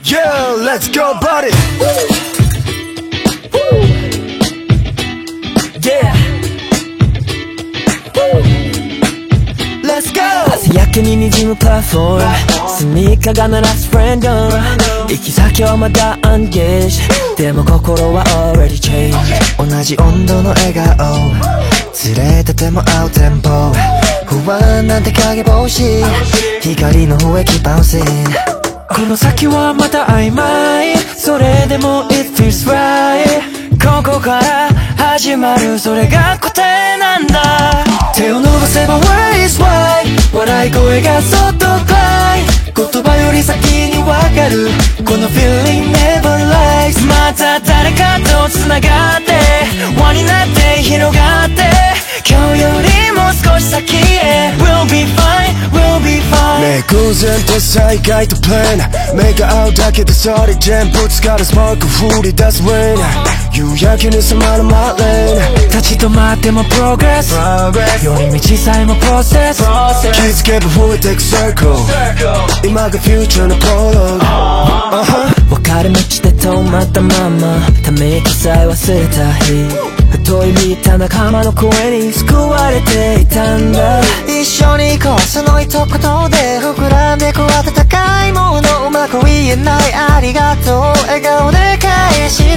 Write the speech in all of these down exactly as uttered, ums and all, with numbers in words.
Yeah, let's go party. Yeah. Let's go. 朝焼けに滲むプラットフォーム、スニーカーが鳴らすフレンド、行き先はまだアンゲージ、でも心は already changed。 同じ温度の笑顔、ずれてても合うテンポ、不安なんて影星、光の方へキーバウンシング。この先はまた曖昧、それでも it feels right。 ここから始まる、それが答えなんだ。手を伸ばせば where is why、 笑い声がそっと暗い、言葉より先にわかる、この feeling never lies。 また誰かと繋がって輪になって広がって、今日よりも少し先へ We'll be fine, we'll be fine。 ねえ偶然ってさ意外とプレーな、目が合うだけでそれ全部疲れスパーク降り出すウェイな、夕焼けに染まるマレーナ、立ち止まってもプログレス、寄り道さえもプロセス、気づけば増えてくサークル、今がフューチャーのプロローグ、uh-huh。 分かれ道で止まったまま、ため息さえ忘れた日、遠い見た仲間の声に救われていたんだ。一緒に行こう、その一言で膨らんでこう温かいもの、うまく言えないありがとう、笑顔で返した。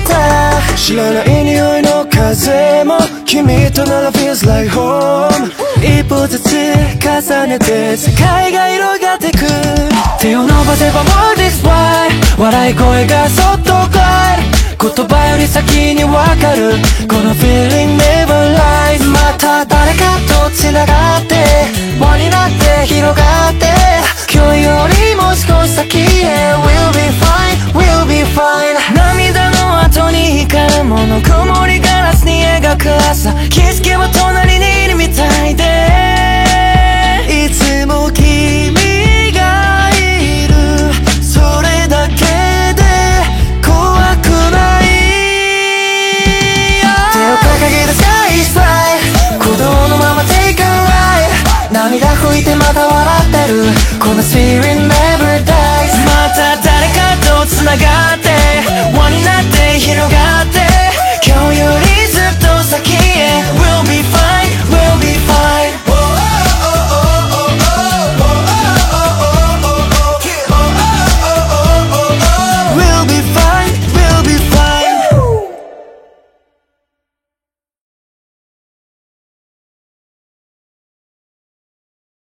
知らない匂いの風も君となら feels like home。 一歩ずつ重ねて世界が広がってく、手を伸ばせば What is why、 笑い声がそっと帰る、言葉より先にわかる、この feeling never lies。 また誰かと繋がって輪になって広がって、今日よりも少し先へ We'll be fine, we'll be fine。 涙の後に光るもの、曇りガラスに描く朝、気づけば隣にいるみたいで、いつも君がいる、それだけで怖くない。手を掲げて Sky is bright、 鼓動のまま Take a ride、 涙拭いてまた笑ってる、この Feeling never dies。 また誰かと繋がって輪になって広がって